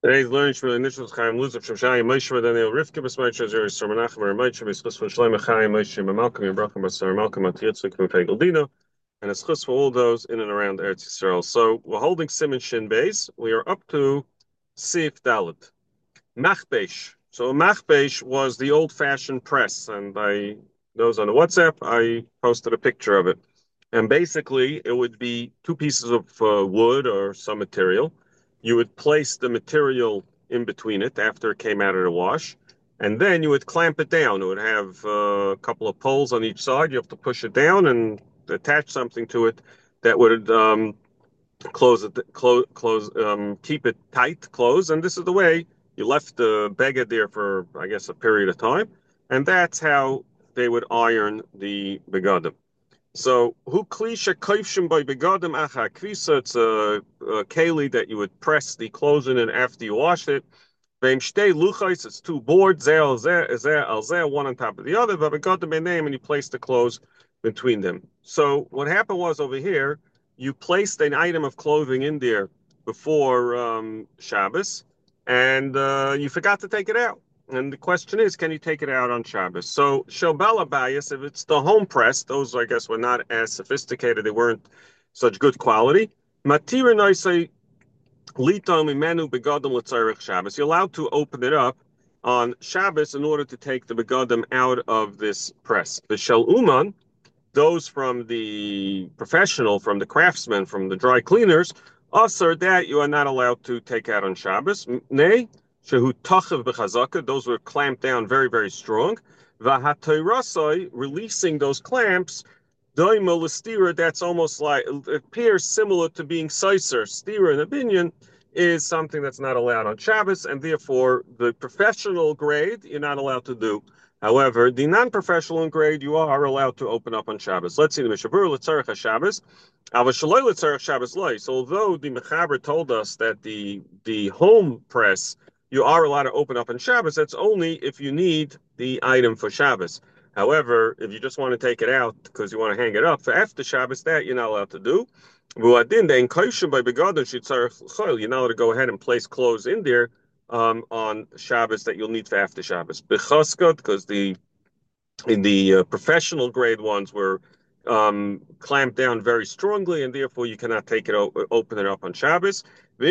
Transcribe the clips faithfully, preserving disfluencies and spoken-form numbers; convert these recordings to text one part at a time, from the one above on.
Today's learning from the initial Chaim Luzov from Shai Moshe Daniel Rivka B'Smait Shazer Sir Menachem Ramaycha B'Schus for Shlomo Chaim Moshe B'Malcolm Yebrachim B'Sar Malcolm Atiyatzik M'Pegel Dino, and a schus for all those in and around Eretz Yisrael. So we're holding Siman Shin Beis. We are up to Sif Dalet Machbesh. So Machbesh was the old-fashioned press, and I those on the WhatsApp I posted a picture of it. And basically, it would be two pieces of uh, wood or some material. You would place the material in between it after it came out of the wash, and then you would clamp it down. It would have uh, a couple of poles on each side. You have to push it down and attach something to it that would um, close it, close, close, um, keep it tight, close. And this is the way you left the beggar there for, I guess, a period of time, and that's how they would iron the begadim. So, who klisha kaifshim by begadim acha kvisa? It's a, a keli that you would press the clothes in after you wash it. Veim shtei luchais, it's two boards, zeh al zeh, zeh al zeh, one on top of the other. But begadim name, and you place the clothes between them. So, what happened was over here, you placed an item of clothing in there before um, Shabbos, and uh, you forgot to take it out. And the question is, can you take it out on Shabbos? So, Shobala bias, if it's the home press, those I guess were not as sophisticated, they weren't such good quality. Matira noisei litom imenu begadim l'tzarich Shabbos. You're allowed to open it up on Shabbos in order to take the begadim out of this press. The shel uman, those from the professional, from the craftsmen, from the dry cleaners, also that you are not allowed to take out on Shabbos. Nay, shehu tachav b'chazaka, those were clamped down very, very strong. V'hatoirasai, releasing those clamps, daima l'stira, that's almost like, it appears similar to being sicer. Stira in opinion is something that's not allowed on Shabbos, and therefore the professional grade you're not allowed to do. However, the non-professional grade you are allowed to open up on Shabbos. Let's see the Mishabur L'Tzarech HaShabbos. Avashaloi L'Tzarech Shabbos Loi. So although the Mechaber told us that the the home press you are allowed to open up on Shabbos, that's only if you need the item for Shabbos. However, if you just want to take it out because you want to hang it up for after Shabbos, that you're not allowed to do. You're not allowed to go ahead and place clothes in there um, on Shabbos that you'll need for after Shabbos. Bechaskot, because the in the uh, professional grade ones were um, clamped down very strongly, and therefore you cannot take it open it up on Shabbos.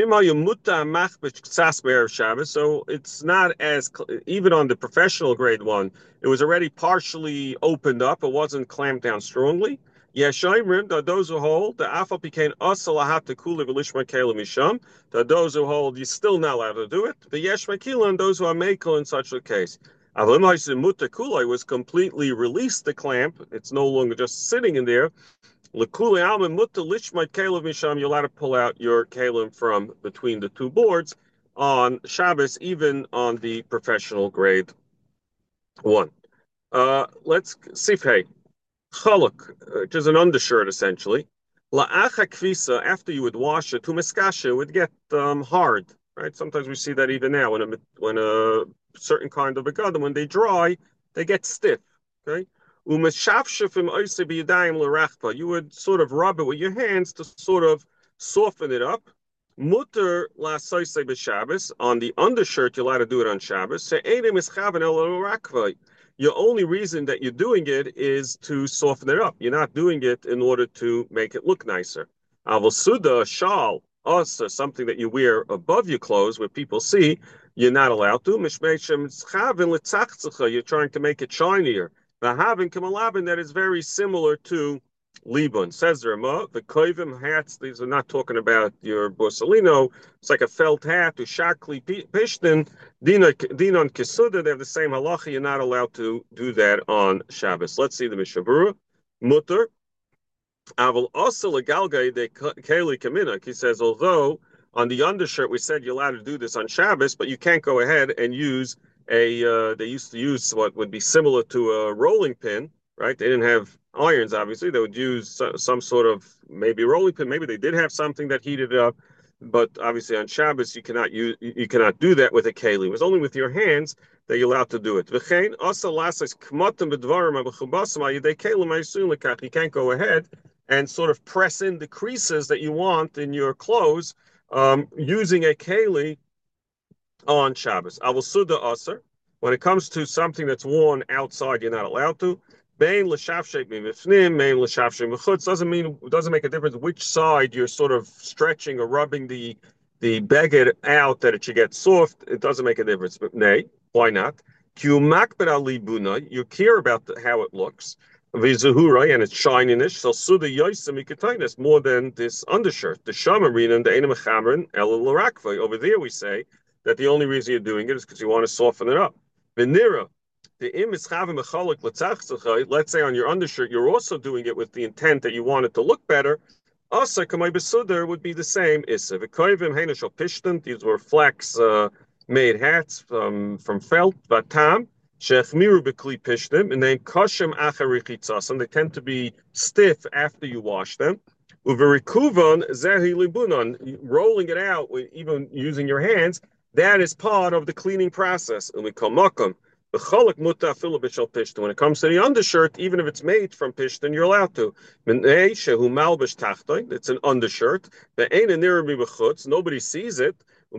So it's not as even on the professional grade one, it was already partially opened up. It wasn't clamped down strongly. Yeshayimrim, that those who hold the Afa became asalahat to kula v'lishma kela misham. That those who hold you're still not allowed to do it. The yesh makila, and those who are makel in such a case. Muta kulai was completely released the clamp. It's no longer just sitting in there. Lekuli alma muta lishma kela misham. You're allowed to pull out your kalim from between the two boards on Shabbos, even on the professional grade one. Uh, let's sifhei. Chaluk, which is an undershirt essentially. La'acha kvisa, after you would wash it, tumiskasha would get um, hard, right? Sometimes we see that even now when a when a certain kind of begadim, when they dry, they get stiff. Okay. Umeshafshifim oise b'yadayim l'rachpa. You would sort of rub it with your hands to sort of soften it up. Mutter la'soise b'Shabbos. On the undershirt, you're allowed to do it on Shabbos. Se'edim ischaven el rakva. Your only reason that you're doing it is to soften it up. You're not doing it in order to make it look nicer. Avasuda, shawl, us, something that you wear above your clothes where people see, you're not allowed to. You're trying to make it shinier. That is very similar to Libun. Says the Rama, the koivim hats, these are not talking about your Borsalino. It's like a felt hat, to shakli pishtin, dinon kisuda, they have the same halacha. You're not allowed to do that on Shabbos. Let's see the Mishabura. Mutter. Aval also legalgai de keli kaminak. He says, although on the undershirt we said you're allowed to do this on Shabbos, but you can't go ahead and use a, uh, they used to use what would be similar to a rolling pin, right? They didn't have irons, obviously. They would use some sort of maybe rolling pin. Maybe they did have something that heated it up, but obviously on Shabbos you cannot use, you cannot do that with a keli. It was only with your hands that you're allowed to do it. You can't go ahead and sort of press in the creases that you want in your clothes um, using a keli on Shabbos. Avol Suda Aser. When it comes to something that's worn outside, you're not allowed to. Bein l'shavshei mifnim, bein l'shavshei mechutz doesn't mean doesn't make a difference which side you're sort of stretching or rubbing the the beged out that it should get soft. It doesn't make a difference. But nay, why not? You care about the, how it looks. Vizuhurai and its shininess. So suda yoisem ikatainis more than this undershirt. The shamarin and the enim chamrin el larakvay. Over there we say that the only reason you're doing it is because you want to soften it up. Venira, the im is chavim mechalik l'tzachzachai. Let's say on your undershirt you're also doing it with the intent that you want it to look better. Asa kamay besudar would be the same. Issa v'koyvim henashal pishtan. These were flax uh, made hats from from felt, but tam shechmiru bekli pishtim, and then koshem acharichitzas, and they tend to be stiff after you wash them. Uverikuvan zehi libunan, rolling it out, even using your hands, that is part of the cleaning process. And we call makam. When it comes to the undershirt, even if it's made from pishtin, you're allowed to. It's an undershirt. Nobody sees it.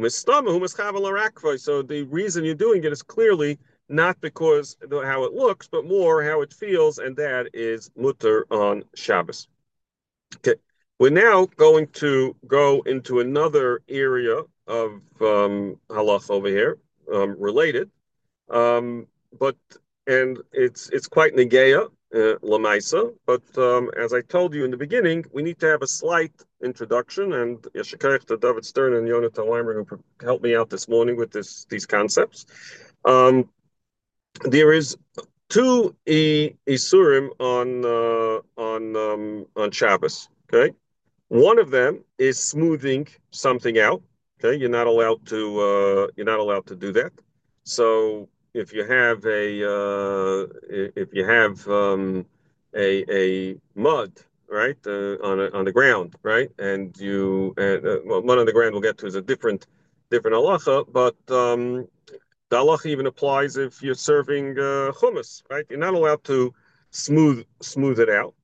So the reason you're doing it is clearly not because of how it looks, but more how it feels, and that is mutter on Shabbos. Okay, we're now going to go into another area of um, halach over here, um, related. Um, but and it's it's quite negeya uh, lamaisa. But um, as I told you in the beginning, we need to have a slight introduction. And yeshikayach to David Stern and Yonatan Weimer who helped me out this morning with this these concepts. Um, there is two isurim on uh, on um, on Shabbos. Okay, one of them is smoothing something out. Okay, you're not allowed to uh, you're not allowed to do that. So if you have a uh, if you have um, a a mud right uh, on a, on the ground right, and you and uh, well, mud on the ground we'll get to is a different different halacha, but um, the halacha even applies if you're serving uh, hummus, right? You're not allowed to smooth smooth it out.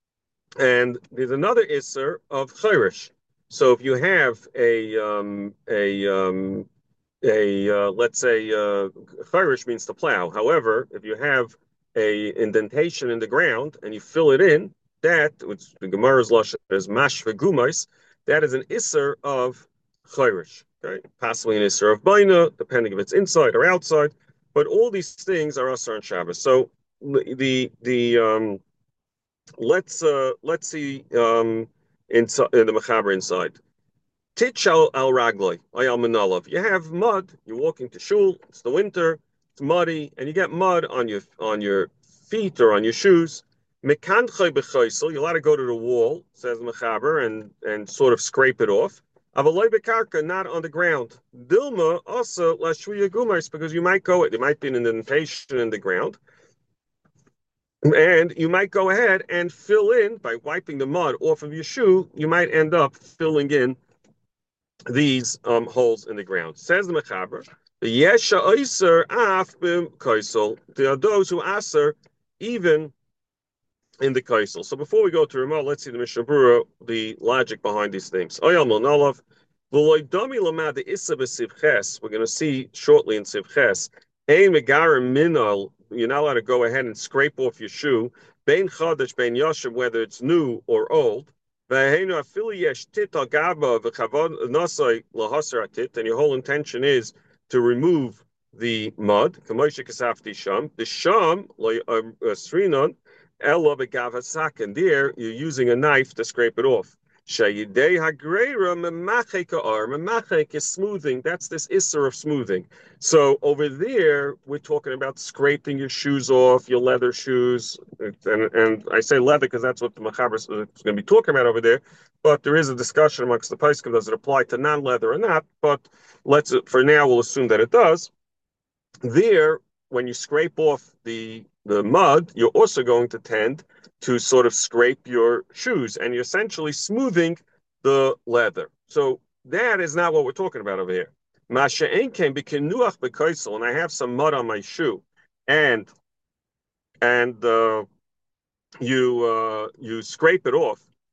And there's another isser of chayrish. So if you have a um, a um, a uh, let's say uh, chayrish means to plow. However, if you have a indentation in the ground and you fill it in, that which the Gemara's lashon is mash v'gumais, that is an isser of chayrish. Okay, possibly an isser of baina, depending if it's inside or outside. But all these things are asar on Shabbos. So the the um, let's uh, let's see um, inside in the mechaber inside. Titchal al ragloi, ayal manalav. You have mud. You're walking to shul. It's the winter. It's muddy, and you get mud on your on your feet or on your shoes. Mekantchay b'chaysel. You're allowed to go to the wall, says mechaber, and and sort of scrape it off. Avaloi bekarka, not on the ground. Dilma also lashvuya gumais, because you might go. There might be an indentation in the ground. And you might go ahead and fill in by wiping the mud off of your shoe. You might end up filling in these um, holes in the ground. Says the Mechaber, the Yesha Oiser Af Bim Kaisel. There are those who aser even in the Kaisel. So before we go to Ramah, let's see the Mishnah Berurah, the logic behind these things. Oyal Monalav, V'loidami Lamad the Issa B'Sivches. We're going to see shortly in Sivches. Ein Megarim Minal. You're not allowed to go ahead and scrape off your shoe. Bein Chadash, Bein Yashem, whether it's new or old. And your whole intention is to remove the mud. The sham and there you're using a knife to scrape it off. Is smoothing. That's this isser of smoothing. So over there, we're talking about scraping your shoes off, your leather shoes, and, and I say leather because that's what the Mechaber is going to be talking about over there. But there is a discussion amongst the Poskim, does it apply to non-leather or not? But let's for now we'll assume that it does. There, when you scrape off the the mud, you're also going to tend to sort of scrape your shoes, and you're essentially smoothing the leather. So that is not what we're talking about over here. Masha'en came b'kinuach b'kaisel, and I have some mud on my shoe, and and uh, you uh, you scrape it off.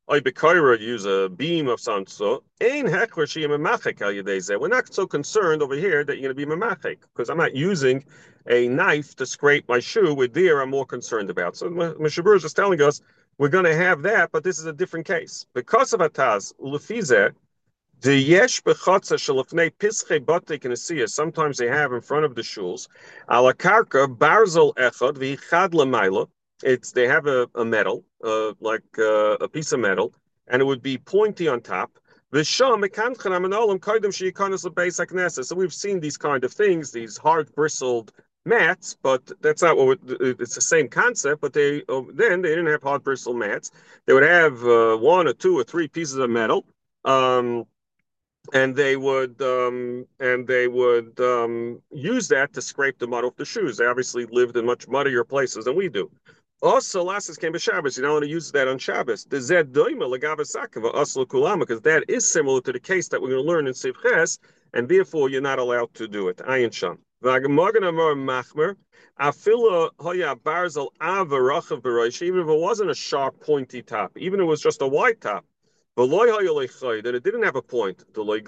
I Bekaira use a beam of some sort. Ain hekler sheyem memachek al yedei. We're not so concerned over here that you're going to be memachek because I'm not using a knife to scrape my shoe. With there, I'm more concerned about. So Mishabur is just telling us we're going to have that, but this is a different case because of ataz ulefizeh. The yesh bechotza shalafnei pischei batik and sometimes they have in front of the shuls ala karka barzel echad v'chad lemaila. It's they have a, a metal, uh, like uh, a piece of metal, and it would be pointy on top. V'sham mekanchan amanolim koydem sheikanos lebeis hakneses. So we've seen these kind of things, these hard bristled mats, but that's not what it's the same concept. But they uh, then they didn't have hard bristled mats. They would have uh, one or two or three pieces of metal. Um, and they would um, and they would um, use that to scrape the mud off the shoes. They obviously lived in much muddier places than we do. Also, lasses came by Shabbos. You don't want to use that on Shabbos. The zed doima legavasakava asla kulama, because that is similar to the case that we're going to learn in Sivches, and therefore you're not allowed to do it. Ayin sham. Machmer. Afila hoya barzel avarachav beroish. Even if it wasn't a sharp, pointy top, even if it was just a wide top. Then it didn't have a point.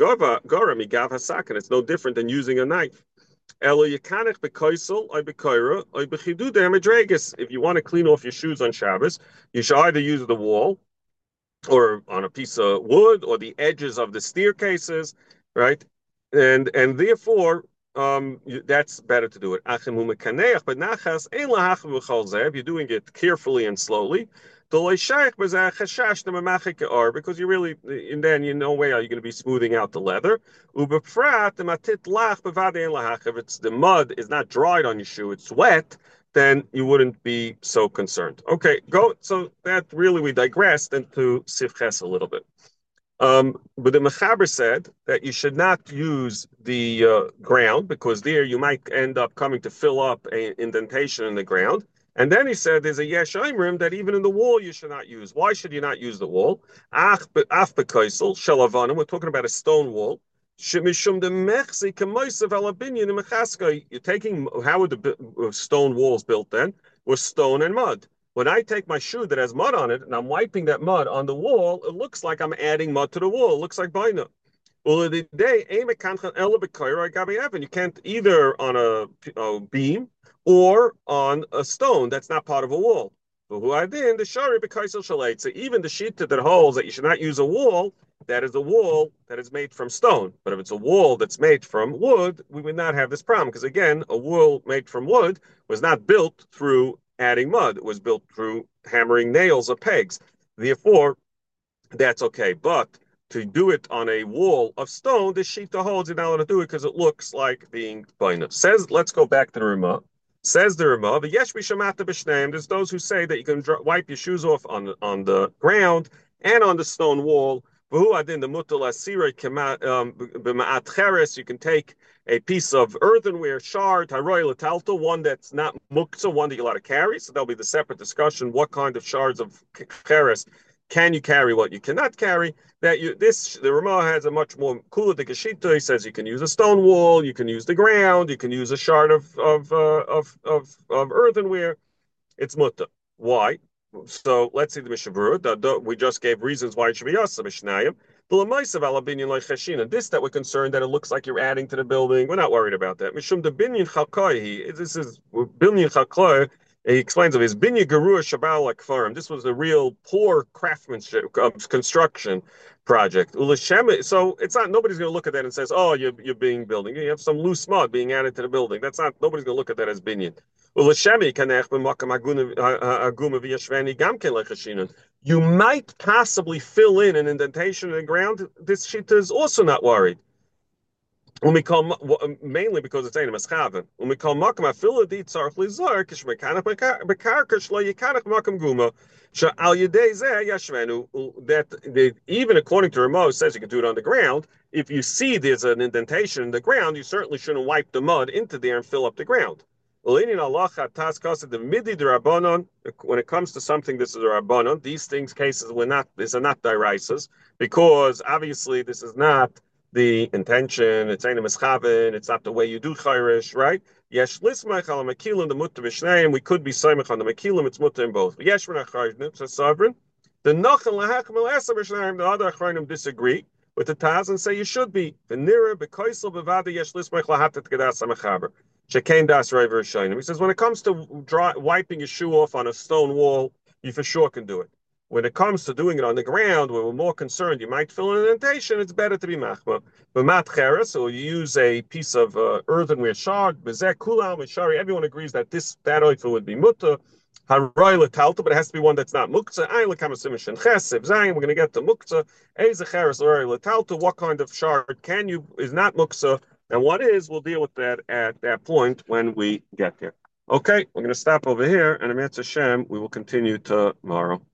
It's no different than using a knife. If you want to clean off your shoes on Shabbos, you should either use the wall or on a piece of wood or the edges of the staircases, right? And and therefore, um, that's better to do it. But if you're doing it carefully and slowly, because you really, and then you no way are you going to be smoothing out the leather. If it's the mud is not dried on your shoe, it's wet, then you wouldn't be so concerned. Okay, go. So that really we digressed into Sivches a little bit. Um, but the Mechaber said that you should not use the uh, ground because there you might end up coming to fill up an indentation in the ground. And then he said there's a yesh aimrim that even in the wall you should not use. Why should you not use the wall? Ach bekaisel shalavanim. We're talking about a stone wall. Shemishum de mechzi kamoisav alabinyan mechaska. You're taking how were the stone walls built then? Was stone and mud. When I take my shoe that has mud on it and I'm wiping that mud on the wall, it looks like I'm adding mud to the wall. It looks like baina. Well, the day you can't either on a, a beam or on a stone that's not part of a wall. So even the shita that holds that you should not use a wall, that is a wall that is made from stone. But if it's a wall that's made from wood, we would not have this problem because again, a wall made from wood was not built through adding mud. It was built through hammering nails or pegs. Therefore, that's okay. But to do it on a wall of stone, the shita holds you're not allowed to do it because it looks like being baina. Says, let's go back to the Rima. Says the Rima, "V'yesh b'shamata b'shneim." There's those who say that you can dr- wipe your shoes off on on the ground and on the stone wall. V'hu adin the mutal asira b'ma'at cheres. You can take a piece of earthenware shard, haroy latalto, one that's not muktzah, one that you're allowed to carry. So there'll be the separate discussion: what kind of shards of cheres can you carry, what you cannot carry. That you this the Ramah has a much more cooler the Geshita. He says you can use a stone wall, you can use the ground, you can use a shard of of uh, of, of of earthenware. It's mutta. Why? So let's see the Mishabura. We just gave reasons why it should be yasa mishnayim. This that we're concerned that it looks like you're adding to the building. We're not worried about that. Mishum the binyan chalkoi. This is binyan chalkoi. He explains of his binya garua shabal akfarim. This was a real poor craftsmanship of construction project. So it's not nobody's going to look at that and says, "Oh, you're you're being building. You have some loose mud being added to the building." That's not nobody's going to look at that as binyan. You might possibly fill in an indentation in the ground. This shita is also not worried. When we call mainly because it's ain't a maschaven. When we call makam afila di tzarch lizar kishmekanach bekarkash lo yikanach makam guma she'al yedei zeh yashvenu. That even according to Ramos says you can do it on the ground. If you see there's an indentation in the ground, you certainly shouldn't wipe the mud into there and fill up the ground. When it comes to something, this is a rabbanon. These things cases were not. These are not diraisas because obviously this is not the intention. It's ain't a mischaven. It's not the way you do chayrish, right? Yesh lismach al makilim the mutta b'shneim. We could be soymach on the makilim. It's mutta in both. Yesh v'nachayvnim. So sovereign. The Nachal Lahachim Eser B'Shnayim, the other Achronim disagree with the Taz and say you should be. The Nira B'Koisel B'Vada Yesh Lismech Lahatet Gedas HaMechaber. Shekain Das Reiver Shainim. He says when it comes to dry, wiping your shoe off on a stone wall, you for sure can do it. When it comes to doing it on the ground, where we're more concerned, you might fill an indentation, it's better to be machma. But mat cheres, or you use a piece of uh, earthenware shard, bezek kulam mishari, everyone agrees that this that oifa would be mutter. Haroy letalta, but it has to be one that's not muktzah. Ayin lekamasim chesib zayin. We're going to get to muktzah. Eze cheres haroy letalta. What kind of shard can you is not muktzah, and what is? We'll deal with that at that point when we get there. Okay, we're going to stop over here, and Emetz Hashem, we will continue tomorrow.